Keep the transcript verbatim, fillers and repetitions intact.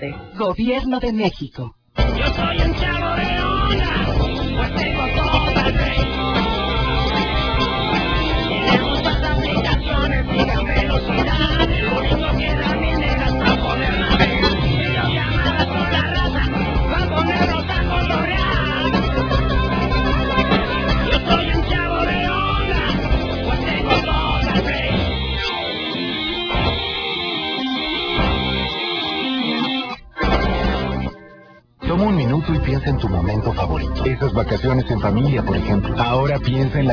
Verde, Gobierno de México. Yo soy un chavo de onda, pues tengo todo el rey. Tiene muchas aplicaciones, diga velocidad. Lo único que da mi negra es para poder navegar. Videollamadas con la raza, para ponernos a cotorrear. Yo soy un chavo de onda, pues tengo todo el rey. Toma un minuto y piensa en tu momento favorito. Esas vacaciones en familia, por ejemplo. Ahora piensa en la